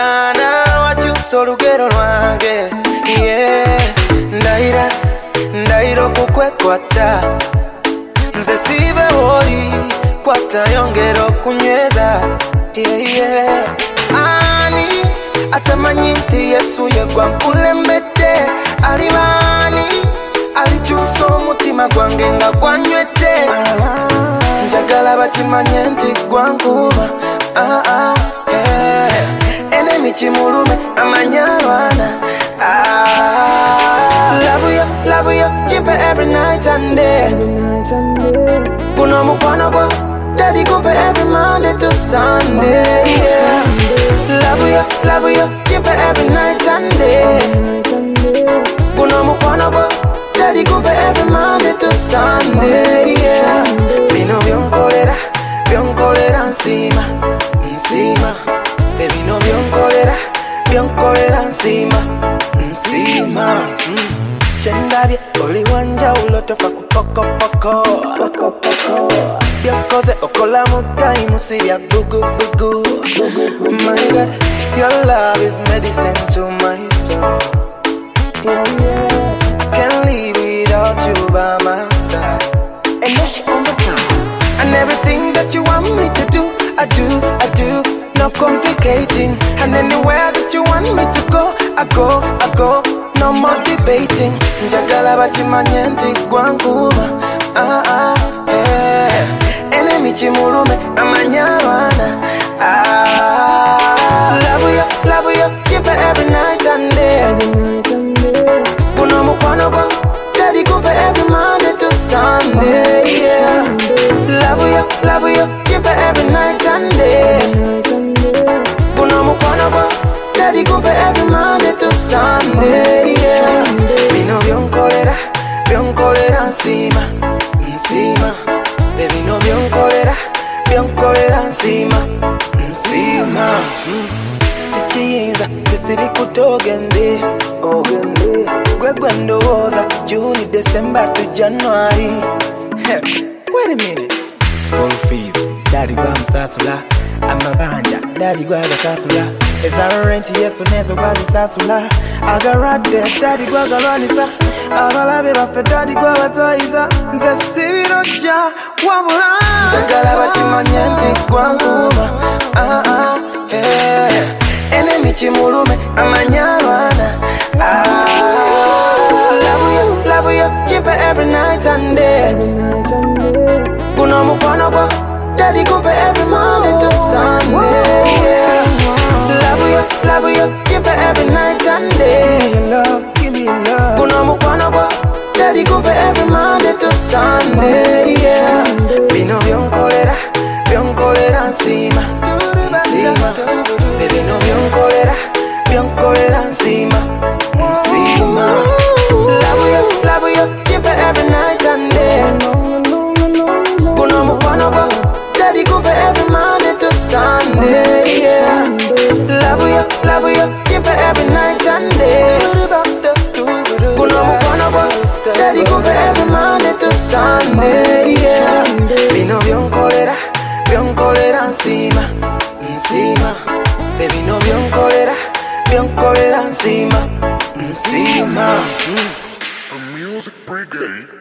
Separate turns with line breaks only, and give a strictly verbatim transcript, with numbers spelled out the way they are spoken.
mwana wakyusa olugero lwange yeah. Ndayira ndayira okukwekwata nze sibe woli kwata yongera okunyweza yeah, yeah. Ani atamanyi nti Yesu yegwa nkulembedde alibani alikyusa omutima gwange nga gwanywedde njagala bakimanye nti gwankuba ah, ah, yeah. Enemi kimulume amanya abaana ah. Love you, love you, chimpe every night and day guno mukwano gwo daddy gumpe every Monday to Sunday yeah. Love you, love you, chimpe every night and day guno mukwano gwo daddy gumpe every Monday to Sunday yeah. Bino byonkolera byonkolera nsima nsima ze bino byonkolera byonkolera nsima nsima mm. Chendabye oli wanjawulo tofa ku poko poko byokoze okola mu time sibya bugu bugu. My God, your love is medicine to my soul. I can't live without you by my side. And everything that you want me to do, I do, I do, no complicating. And anywhere that you want me to go, I go, I go, no more debating. Njagala bakimanye nti gwankuba ah, ah, yeah. Enemi kimulume amanya abaana ah. Love you, love you, chimpe every night and day guno mukwano gwo daddy gumpe every Monday to Sunday yeah. Love you, love you, chimpe every night and day guno mukwano gwo daddy gumpe every Monday to Sunday yeah. Bino byonkolera byonkolera nsima nsima ze bino byonkolera byonkolera nsima nsima mm. Sichiyinza tesiri kutogende ogende gwegwe ndowooza June December to January hey. Wait a minute.
School fees daddy gwamusasula amabanja daddy gwagasasula eza rent yesu nezo gwazisasula agaradde daddy gwagalwanisa abalabe baffe daddy gwabatoyiza nze sibirojja wabula
njagala bakimanye nti gwankuba ah, ah, yeah. Enemi kimulume amanya abaana ah. Love you, love you, chimpe every night and day guno mukwano gwo daddy gumpe every Monday to Sunday yeah. Love you, love you, chimpe every night and day
love, give me love
guno mukwano gwo daddy gumpe every Monday to Sunday yeah. Bino byonkolera byonkolera nsima nsima ze bino byonkolera byonkolera nsima nsima. Love you, love you, chimpe every night and day guno mukwano gwo daddy gumpe every Monday to Sunday yeah. Love you, love you, chimpe every night and day guno mukwano gwo daddy gumpe every Monday to Sunday yeah. Bino byonkolera byonkolera nsima nsima ze bino byonkolera byonkolera nsima nsima mm.
The Music Brigade.